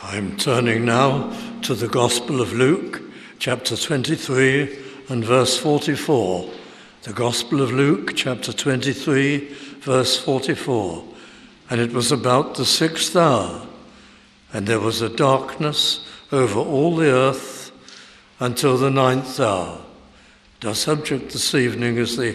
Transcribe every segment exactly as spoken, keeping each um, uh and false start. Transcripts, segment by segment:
I'm turning now to the Gospel of Luke, chapter twenty-three and verse forty-four. The Gospel of Luke, chapter twenty-three, verse forty-four. And it was about the sixth hour, and there was a darkness over all the earth until the ninth hour. Our subject this evening is the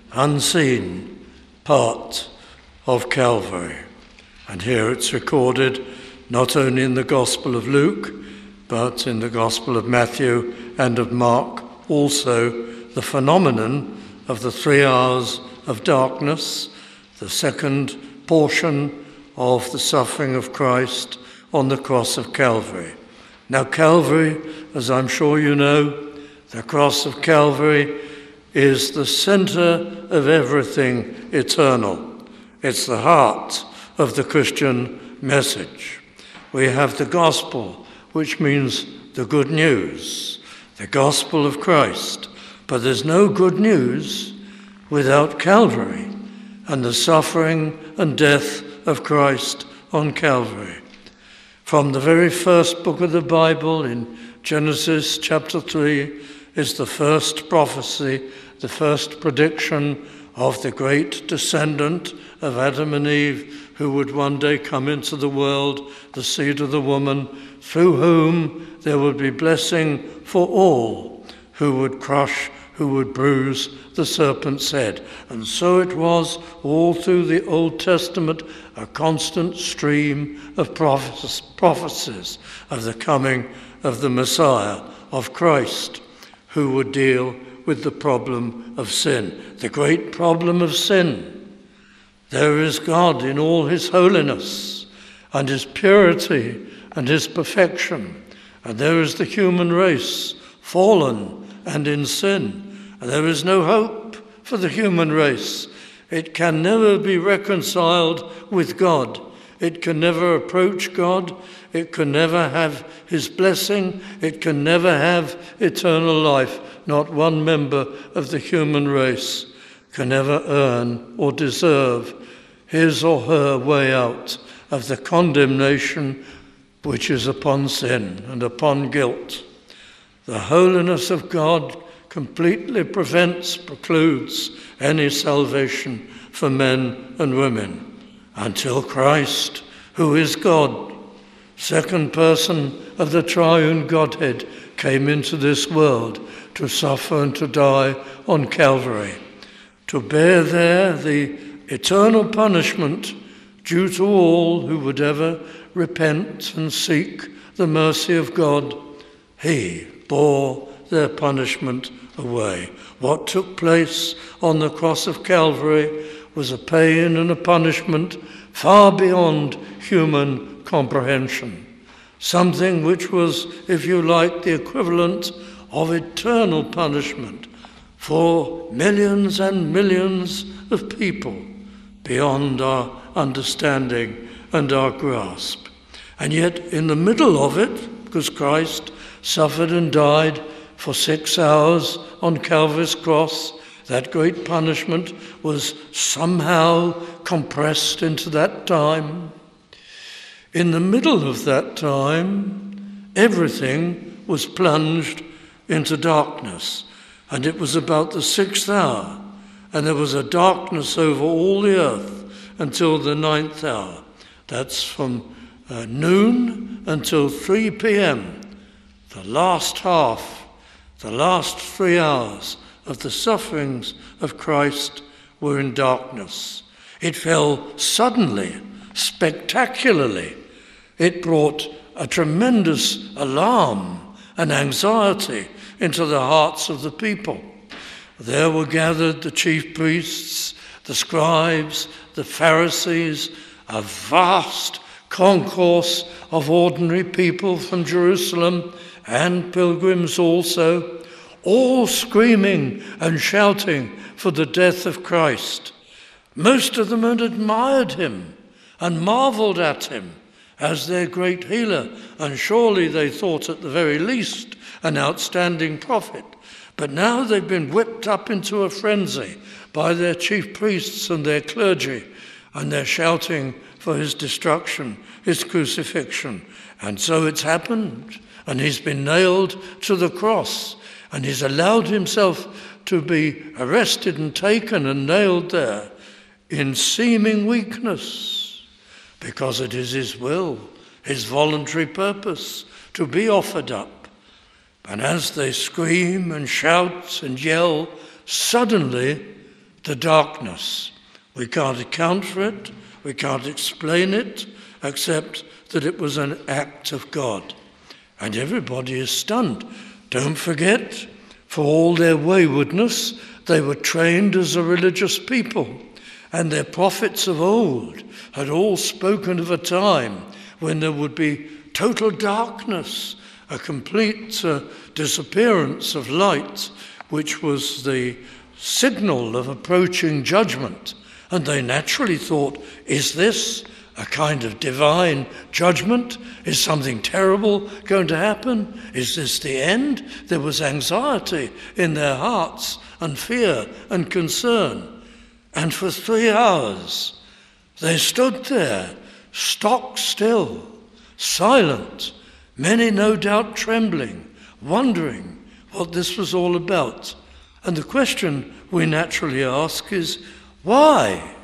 unseen part of Calvary. And here it's recorded not only in the Gospel of Luke, but in the Gospel of Matthew and of Mark also, the phenomenon of the three hours of darkness, the second portion of the suffering of Christ on the cross of Calvary. Now, Calvary, as I'm sure you know, the cross of Calvary is the center of everything eternal. It's the heart of the Christian message. We have the gospel, which means the good news, the gospel of Christ. But there's no good news without Calvary and the suffering and death of Christ on Calvary. From the very first book of the Bible, in Genesis chapter three, is the first prophecy, the first prediction of the great descendant of Adam and Eve, who would one day come into the world, the seed of the woman, through whom there would be blessing for all, who would crush, who would bruise the serpent's head. And so it was all through the Old Testament, a constant stream of prophecies of the coming of the Messiah, of Christ, who would deal with the problem of sin, the great problem of sin. There is God in all his holiness and his purity and his perfection, and there is the human race fallen and in sin, and there is no hope for the human race. It can never be reconciled with God. It can never approach God. It can never have his blessing. It can never have eternal life. Not one member of the human race can ever earn or deserve his or her way out of the condemnation which is upon sin and upon guilt. The holiness of God completely prevents, precludes any salvation for men and women until Christ, who is God, second person of the triune Godhead, came into this world to suffer and to die on Calvary, to bear there the eternal punishment due to all who would ever repent and seek the mercy of God. He bore their punishment away. What took place on the cross of Calvary was a pain and a punishment far beyond human comprehension. Something which was, if you like, the equivalent of eternal punishment for millions and millions of people beyond our understanding and our grasp. And yet in the middle of it, because Christ suffered and died for six hours on Calvary's cross, that great punishment was somehow compressed into that time. In the middle of that time, everything was plunged into darkness. And it was about the sixth hour, and there was a darkness over all the earth until the ninth hour. That's from uh, noon until three p.m. The last half, the last three hours of the sufferings of Christ were in darkness. It fell suddenly, spectacularly. It brought a tremendous alarm and anxiety into the hearts of the people. There were gathered the chief priests, the scribes, the Pharisees, a vast concourse of ordinary people from Jerusalem and pilgrims also, all screaming and shouting for the death of Christ. Most of them had admired him and marveled at him as their great healer, and surely they thought at the very least an outstanding prophet. But now they've been whipped up into a frenzy by their chief priests and their clergy, and they're shouting for his destruction, his crucifixion. And so it's happened. And he's been nailed to the cross. And he's allowed himself to be arrested and taken and nailed there in seeming weakness, because it is his will, his voluntary purpose, to be offered up. And as they scream and shout and yell, suddenly the darkness. We can't account for it, we can't explain it, except that it was an act of God. And everybody is stunned. Don't forget, for all their waywardness, they were trained as a religious people. And their prophets of old had all spoken of a time when there would be total darkness, a complete uh, disappearance of light, which was the signal of approaching judgment. And they naturally thought, is this a kind of divine judgment? Is something terrible going to happen? Is this the end? There was anxiety in their hearts and fear and concern. And for three hours they stood there, stock still, silent, many no doubt trembling, wondering what this was all about. And the question we naturally ask is, why?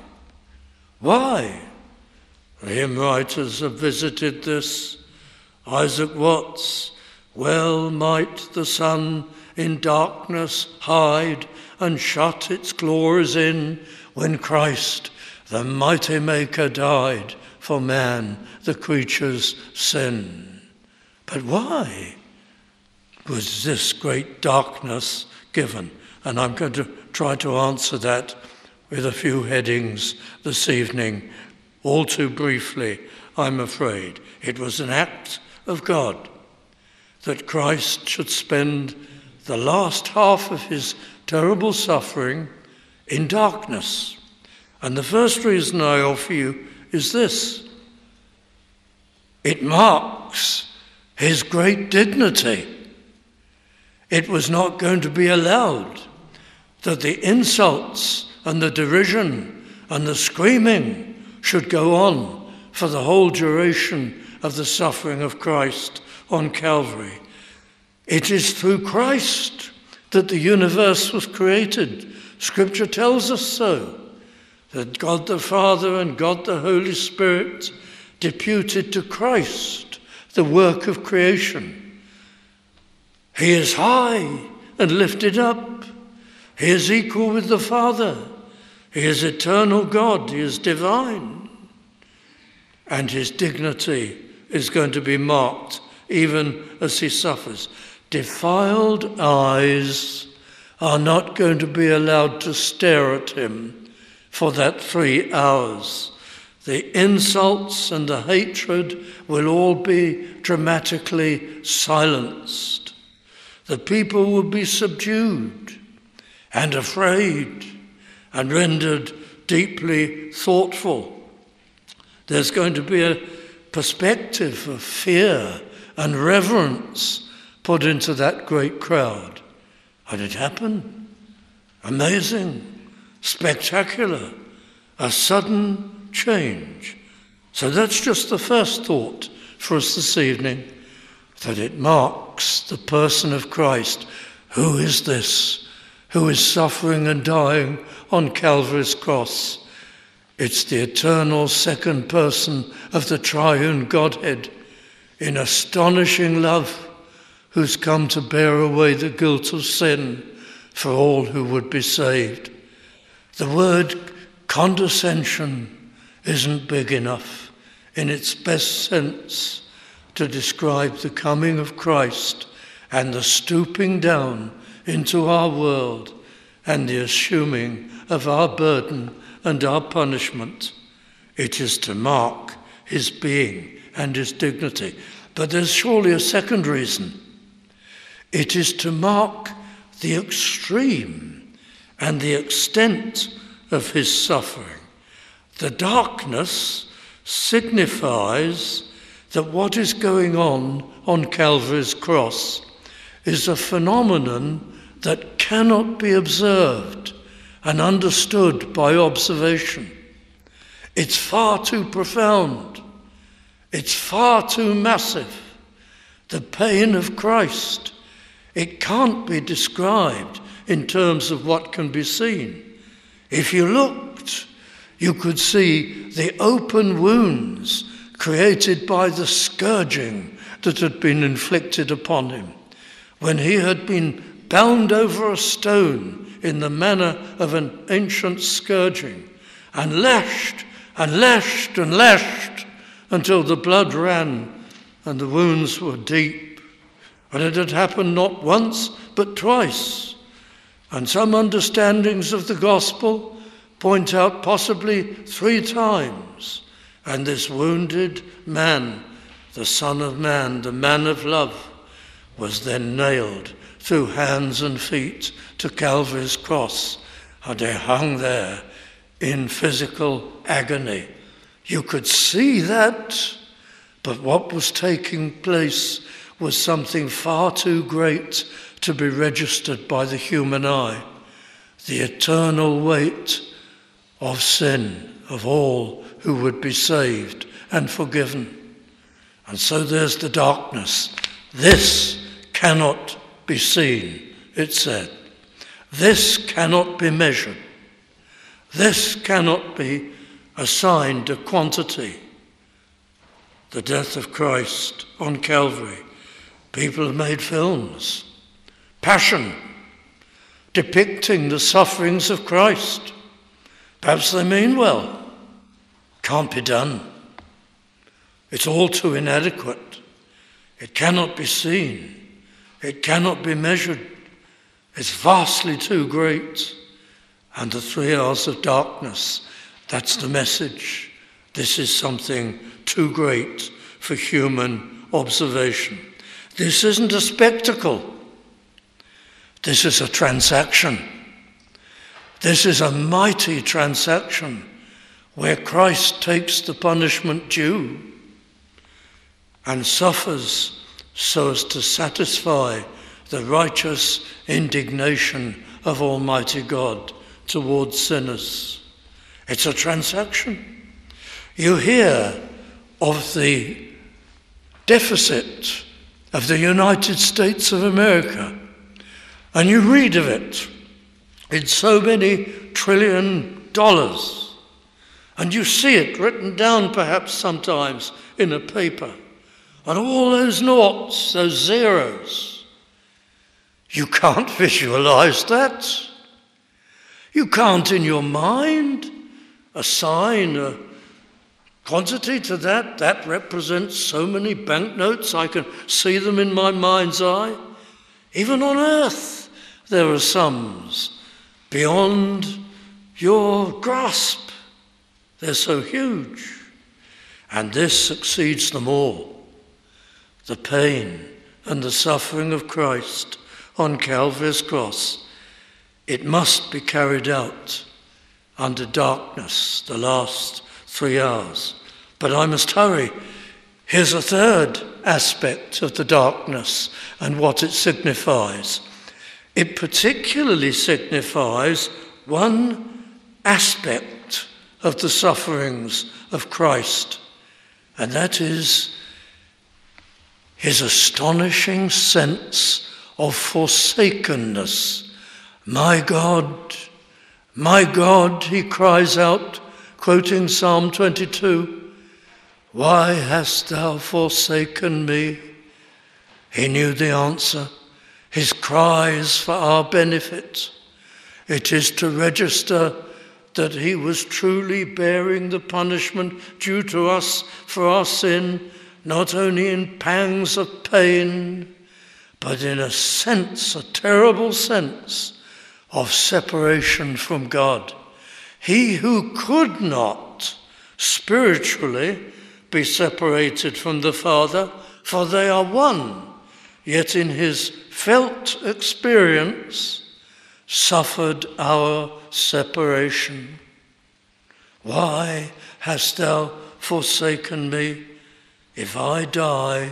Why? The hymn writers have visited this. Isaac Watts, well might the sun in darkness hide and shut its glories in, when Christ, the mighty Maker, died for man, the creature's sin. But why was this great darkness given? And I'm going to try to answer that with a few headings this evening, all too briefly, I'm afraid. It was an act of God that Christ should spend the last half of his terrible suffering in darkness. And the first reason I offer you is this. It marks his great dignity. It was not going to be allowed that the insults and the derision and the screaming should go on for the whole duration of the suffering of Christ on Calvary. It is through Christ that the universe was created. Scripture tells us so, that God the Father and God the Holy Spirit deputed to Christ the work of creation. He is high and lifted up. He is equal with the Father. He is eternal God. He is divine. And his dignity is going to be marked even as he suffers. Defiled eyes are not going to be allowed to stare at him for that three hours. The insults and the hatred will all be dramatically silenced. The people will be subdued and afraid and rendered deeply thoughtful. There's going to be a perspective of fear and reverence put into that great crowd. And it happened. Amazing, spectacular, a sudden change. So that's just the first thought for us this evening, that it marks the person of Christ. Who is this who is suffering and dying on Calvary's cross? It's the eternal second person of the triune Godhead in astonishing love, who's come to bear away the guilt of sin for all who would be saved. The word condescension isn't big enough in its best sense to describe the coming of Christ and the stooping down into our world and the assuming of our burden and our punishment. It is to mark his being and his dignity. But there's surely a second reason. It is to mark the extreme and the extent of his suffering. The darkness signifies that what is going on on Calvary's cross is a phenomenon that cannot be observed and understood by observation. It's far too profound. It's far too massive. The pain of Christ, it can't be described in terms of what can be seen. If you looked, you could see the open wounds created by the scourging that had been inflicted upon him, when he had been bound over a stone in the manner of an ancient scourging, and lashed and lashed and lashed until the blood ran and the wounds were deep. And it had happened not once but twice. And some understandings of the gospel point out possibly three times. And this wounded man, the Son of Man, the man of love, was then nailed through hands and feet to Calvary's cross, and he hung there in physical agony. You could see that, but what was taking place was something far too great to be registered by the human eye. The eternal weight of sin of all who would be saved and forgiven. And so there's the darkness. This cannot be seen, it said. This cannot be measured. This cannot be assigned a quantity. The death of Christ on Calvary. People have made films, Passion, depicting the sufferings of Christ. Perhaps they mean well. Can't be done. It's all too inadequate. It cannot be seen. It cannot be measured. It's vastly too great. And the three hours of darkness, that's the message. This is something too great for human observation. This isn't a spectacle. This is a transaction. This is a mighty transaction where Christ takes the punishment due and suffers so as to satisfy the righteous indignation of Almighty God towards sinners. It's a transaction. You hear of the deficit of the United States of America, and you read of it in so many trillion dollars, and you see it written down perhaps sometimes in a paper, and all those noughts, those zeros. You can't visualize that. You can't in your mind assign a quantity to that. That represents so many banknotes, I can see them in my mind's eye. Even on earth, there are sums beyond your grasp. They're so huge. And this succeeds them all. The pain and the suffering of Christ on Calvary's cross. It must be carried out under darkness, the last three hours. But I must hurry. Here's a third aspect of the darkness and what it signifies. It particularly signifies one aspect of the sufferings of Christ, and that is his astonishing sense of forsakenness. My God, my God, he cries out, quoting Psalm twenty-two, why hast thou forsaken me? He knew the answer. His cries for our benefit. It is to register that he was truly bearing the punishment due to us for our sin, not only in pangs of pain, but in a sense, a terrible sense of separation from God. He who could not spiritually be separated from the Father, for they are one, yet in his felt experience suffered our separation. Why hast thou forsaken me? If I die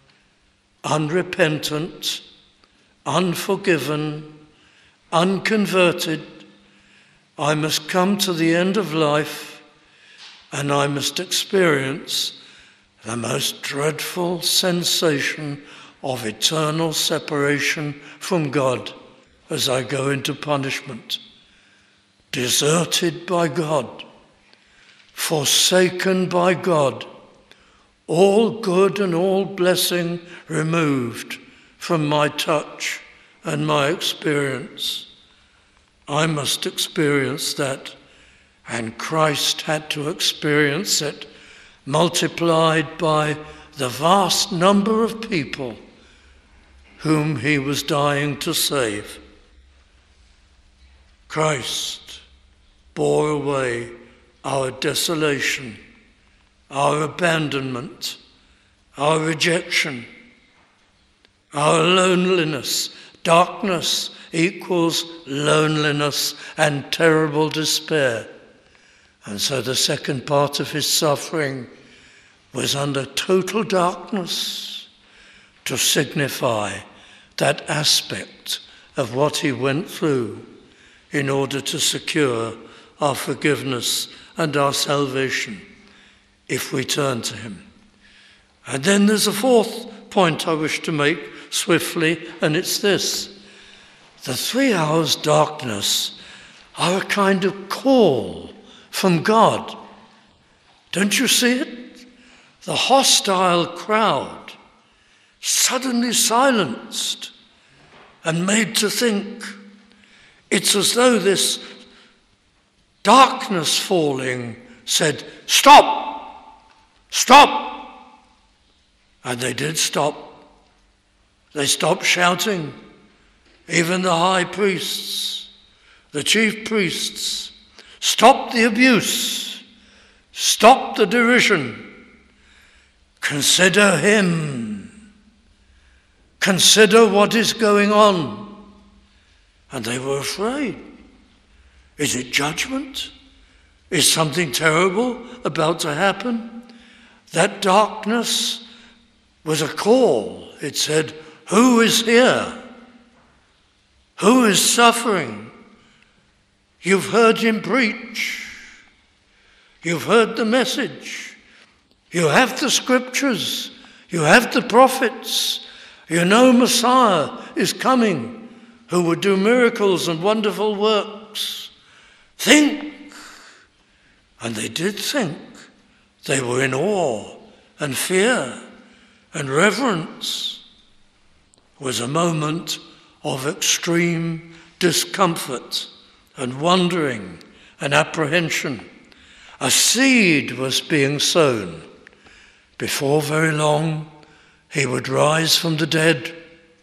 unrepentant, unforgiven, unconverted, I must come to the end of life and I must experience the most dreadful sensation of eternal separation from God as I go into punishment. Deserted by God, forsaken by God, all good and all blessing removed from my touch and my experience. I must experience that, and Christ had to experience it, multiplied by the vast number of people whom he was dying to save. Christ bore away our desolation, our abandonment, our rejection, our loneliness. Darkness equals loneliness and terrible despair. And so the second part of his suffering was under total darkness to signify that aspect of what he went through in order to secure our forgiveness and our salvation if we turn to him. And then there's a fourth point I wish to make swiftly, and it's this. The three hours darkness are a kind of call from God. Don't you see it? The hostile crowd suddenly silenced and made to think. It's as though this darkness falling said, "Stop! Stop!" And they did stop. They stopped shouting. Even the high priests, the chief priests, stopped the abuse, stopped the derision. Consider him. Consider what is going on. And they were afraid. Is it judgment? Is something terrible about to happen? That darkness was a call. It said, "Who is here? Who is suffering?" You've heard him preach. You've heard the message. You have the scriptures. You have the prophets. You know Messiah is coming, who would do miracles and wonderful works. Think. And they did think. They were in awe and fear and reverence. It was a moment of extreme discomfort and wondering and apprehension. A seed was being sown. Before very long, he would rise from the dead.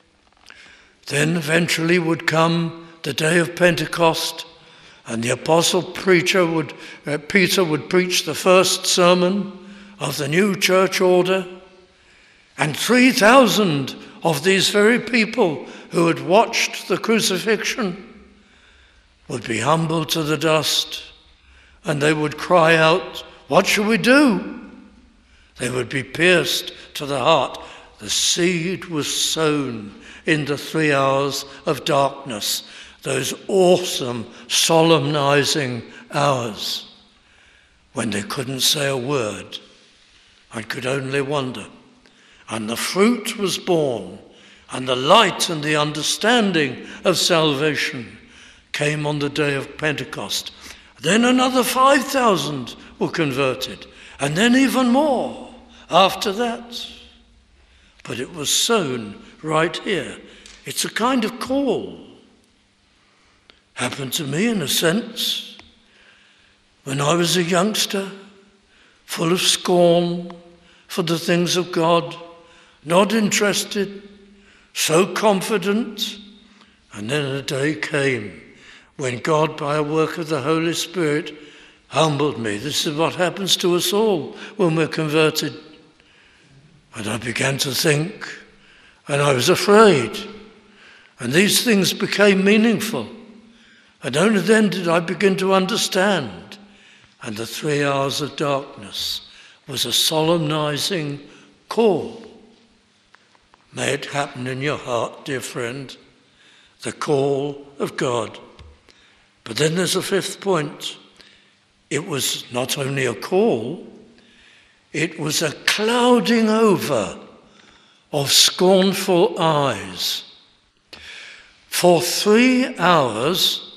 Then eventually would come the day of Pentecost, and the apostle preacher would, uh, Peter would preach the first sermon of the new church order, and three thousand of these very people who had watched the crucifixion would be humbled to the dust, and they would cry out, "What shall we do?" They would be pierced to the heart. The seed was sown in the three hours of darkness, those awesome, solemnizing hours when they couldn't say a word and could only wonder. And the fruit was born, and the light and the understanding of salvation came on the day of Pentecost. Then another five thousand were converted, and then even more after that. But it was sown right here. It's a kind of call. Happened to me in a sense when I was a youngster, full of scorn for the things of God, not interested, so confident. And then a day came when God, by a work of the Holy Spirit, humbled me. This is what happens to us all when we're converted. And I began to think, and I was afraid. And these things became meaningful. And only then did I begin to understand. And the three hours of darkness was a solemnizing call. May it happen in your heart, dear friend, the call of God. But then there's a fifth point. It was not only a call, it was a clouding over of scornful eyes. For three hours,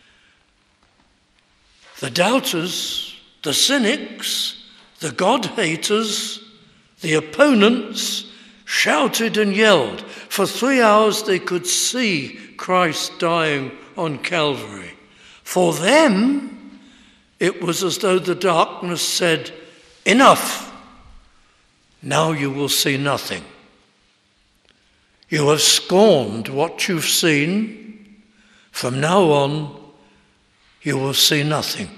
the doubters, the cynics, the God-haters, the opponents shouted and yelled. For three hours they could see Christ dying on Calvary. For them, it was as though the darkness said, "Enough! Now you will see nothing. You have scorned what you've seen. From now on, you will see nothing."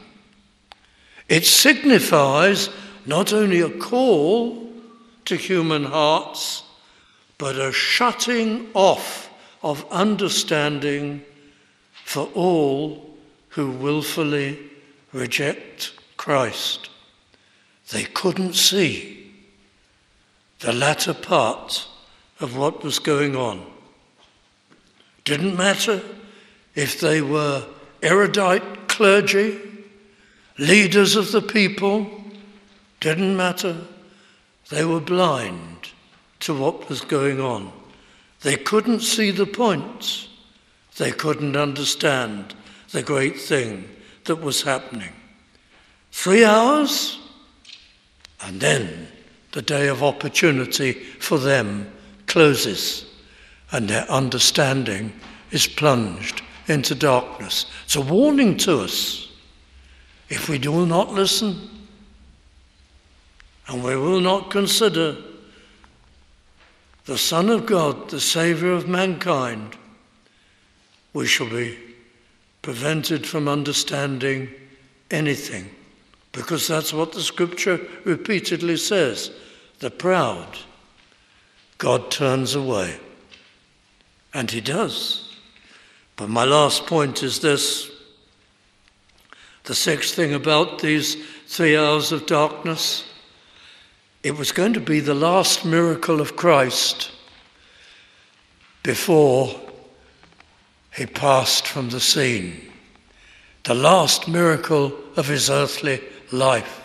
It signifies not only a call to human hearts, but a shutting off of understanding for all who willfully reject Christ. They couldn't see the latter part of what was going on. Didn't matter if they were erudite clergy, leaders of the people, didn't matter. They were blind to what was going on. They couldn't see the point. They couldn't understand the great thing that was happening. Three hours, and then the day of opportunity for them closes, and their understanding is plunged into darkness. It's a warning to us. If we do not listen, and we will not consider the Son of God, the Saviour of mankind, we shall be prevented from understanding anything, because that's what the Scripture repeatedly says. The proud God turns away, and he does. But my last point is this. The sixth thing about these three hours of darkness, it was going to be the last miracle of Christ before he passed from the scene. The last miracle of his earthly life.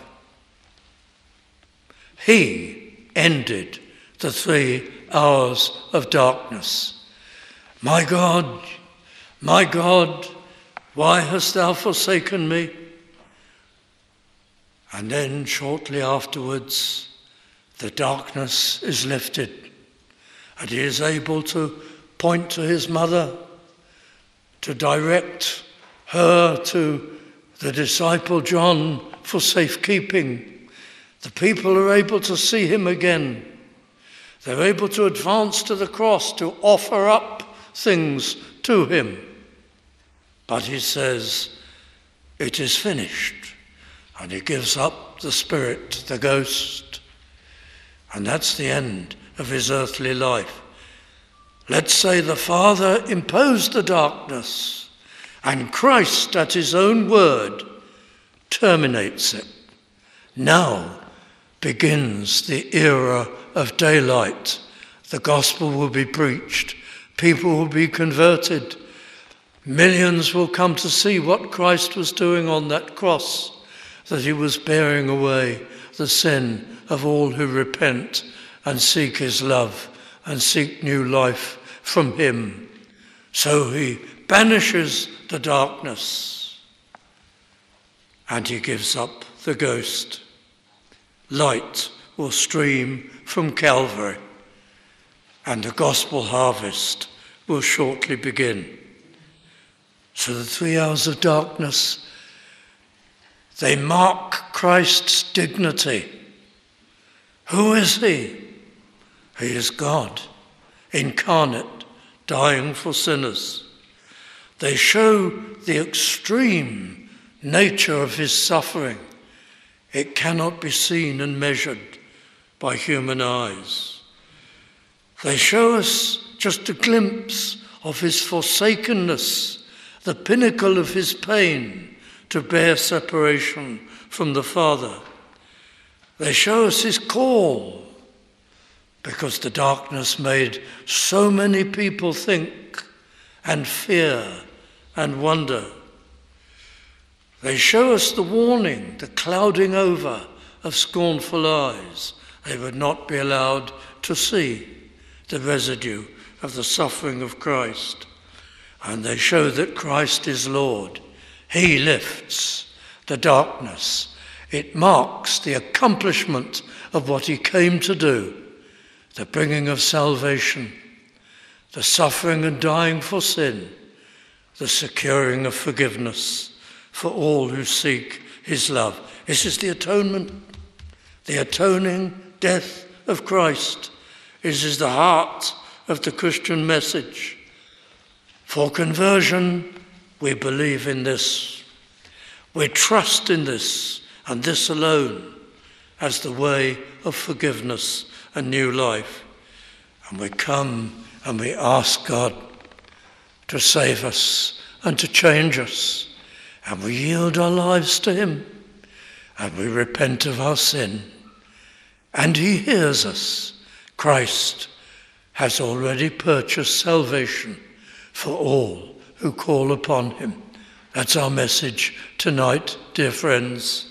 He ended the three hours of darkness. My God, my God, why hast thou forsaken me? And then shortly afterwards, the darkness is lifted, and he is able to point to his mother, to direct her to the disciple John for safekeeping. The people are able to see him again. They're able to advance to the cross, to offer up things to him. But he says, "It is finished." And he gives up the spirit, the ghost. And that's the end of his earthly life. Let's say the Father imposed the darkness, and Christ, at his own word, terminates it. Now begins the era of daylight. The gospel will be preached. People will be converted. Millions will come to see what Christ was doing on that cross, that he was bearing away the sin of all who repent and seek his love and seek new life from him. So he banishes the darkness and he gives up the ghost. Light will stream from Calvary, and the gospel harvest will shortly begin. So the three hours of darkness, they mark Christ's dignity. Who is he? He is God, incarnate, dying for sinners. They show the extreme nature of his suffering. It cannot be seen and measured by human eyes. They show us just a glimpse of his forsakenness, the pinnacle of his pain to bear separation from the Father. They show us his call, because the darkness made so many people think and fear and wonder. They show us the warning, the clouding over of scornful eyes. They would not be allowed to see the residue of the suffering of Christ. And they show that Christ is Lord. He lifts the darkness. It marks the accomplishment of what he came to do, the bringing of salvation, the suffering and dying for sin, the securing of forgiveness for all who seek his love. This is the atonement, the atoning death of Christ. This is the heart of the Christian message. For conversion, we believe in this. We trust in this and this alone as the way of forgiveness and new life. And we come and we ask God to save us and to change us. And we yield our lives to him. And we repent of our sin. And he hears us. Christ has already purchased salvation for all who call upon him. That's our message tonight, dear friends.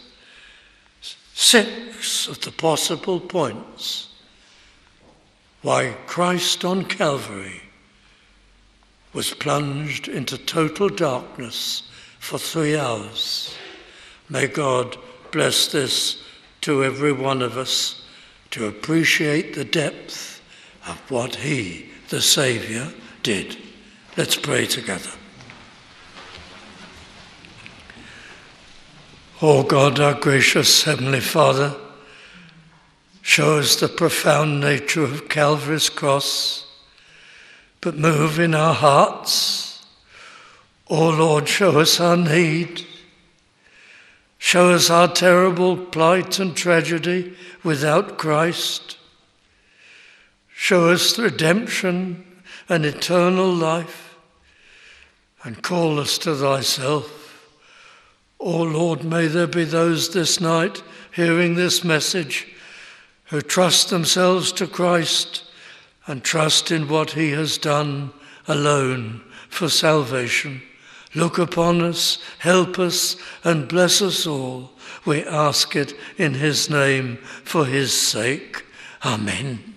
Six of the possible points why Christ on Calvary was plunged into total darkness for three hours. May God bless this to every one of us to appreciate the depth of what he, the Saviour, did. Let's pray together. O God, our gracious Heavenly Father, show us the profound nature of Calvary's cross, but move in our hearts. O Lord, show us our need. Show us our terrible plight and tragedy without Christ. Show us redemption and eternal life, and call us to thyself. O Lord, may there be those this night hearing this message who trust themselves to Christ and trust in what he has done alone for salvation. Look upon us, help us, and bless us all. We ask it in his name for his sake. Amen.